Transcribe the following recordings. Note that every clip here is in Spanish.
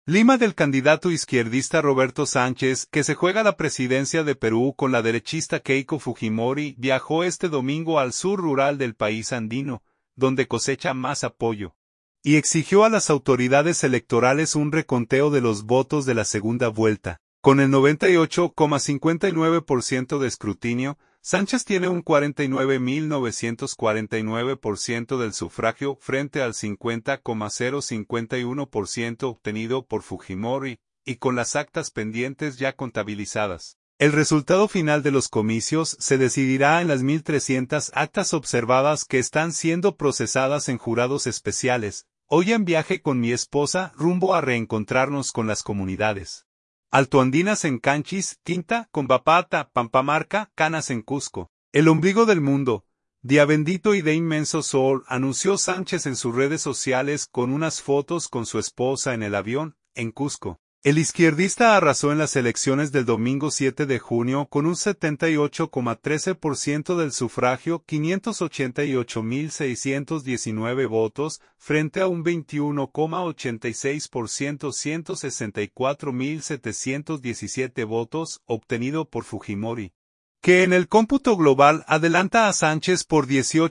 Lima del candidato izquierdista Roberto Sánchez, que se juega la presidencia de Perú con la derechista Keiko Fujimori, viajó este domingo al sur rural del país andino, donde cosecha más apoyo, y exigió a las autoridades electorales un reconteo de los votos de la segunda vuelta. Con el 98,59% de escrutinio, Sánchez tiene un 49.949% del sufragio frente al 50,051% obtenido por Fujimori, y con las actas pendientes ya contabilizadas. El resultado final de los comicios se decidirá en las 1.300 actas observadas que están siendo procesadas en jurados especiales. Hoy en viaje con mi esposa rumbo a reencontrarnos con las comunidades altoandinas en Canchis, Quinta, Combapata, Pampamarca, Canas en Cusco. El ombligo del mundo, día bendito y de inmenso sol, anunció Sánchez en sus redes sociales con unas fotos con su esposa en el avión, en Cusco. El izquierdista arrasó en las elecciones del domingo 7 de junio con un 78,13% del sufragio, 588.619 votos, frente a un 21,86%, 164.717 votos, obtenido por Fujimori, que en el cómputo global adelanta a Sánchez por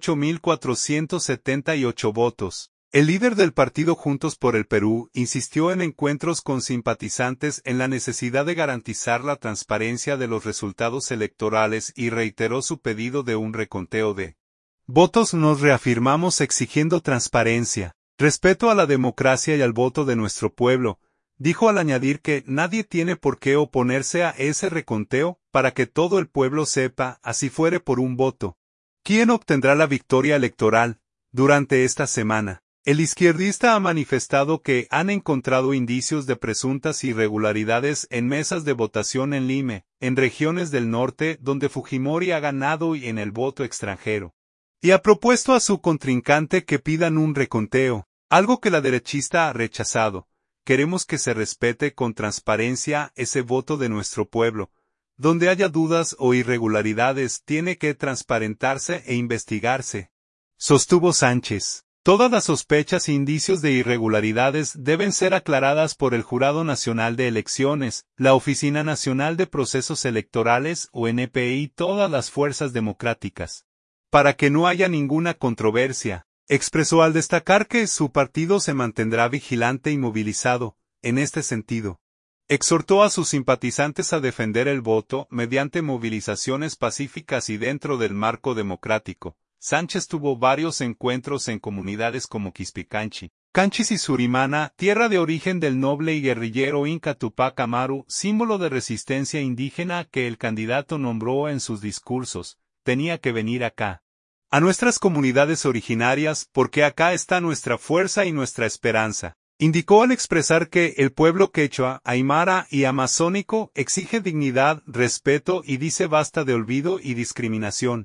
18.478 votos. El líder del partido Juntos por el Perú insistió en encuentros con simpatizantes en la necesidad de garantizar la transparencia de los resultados electorales y reiteró su pedido de un reconteo de votos. Nos reafirmamos exigiendo transparencia, respeto a la democracia y al voto de nuestro pueblo, dijo al añadir que nadie tiene por qué oponerse a ese reconteo para que todo el pueblo sepa, así fuere por un voto, quién obtendrá la victoria electoral durante esta semana. El izquierdista ha manifestado que han encontrado indicios de presuntas irregularidades en mesas de votación en Lima, en regiones del norte donde Fujimori ha ganado y en el voto extranjero. Y ha propuesto a su contrincante que pidan un reconteo, algo que la derechista ha rechazado. Queremos que se respete con transparencia ese voto de nuestro pueblo. Donde haya dudas o irregularidades tiene que transparentarse e investigarse, sostuvo Sánchez. Todas las sospechas e indicios de irregularidades deben ser aclaradas por el Jurado Nacional de Elecciones, la Oficina Nacional de Procesos Electorales o NPI y todas las fuerzas democráticas, para que no haya ninguna controversia, expresó al destacar que su partido se mantendrá vigilante y movilizado, en este sentido. Exhortó a sus simpatizantes a defender el voto mediante movilizaciones pacíficas y dentro del marco democrático. Sánchez tuvo varios encuentros en comunidades como Quispicanchi, Canchis y Surimana, tierra de origen del noble y guerrillero Inca Tupac Amaru, símbolo de resistencia indígena que el candidato nombró en sus discursos. Tenía que venir acá, a nuestras comunidades originarias, porque acá está nuestra fuerza y nuestra esperanza. Indicó al expresar que el pueblo quechua, aymara y amazónico exige dignidad, respeto y dice basta de olvido y discriminación.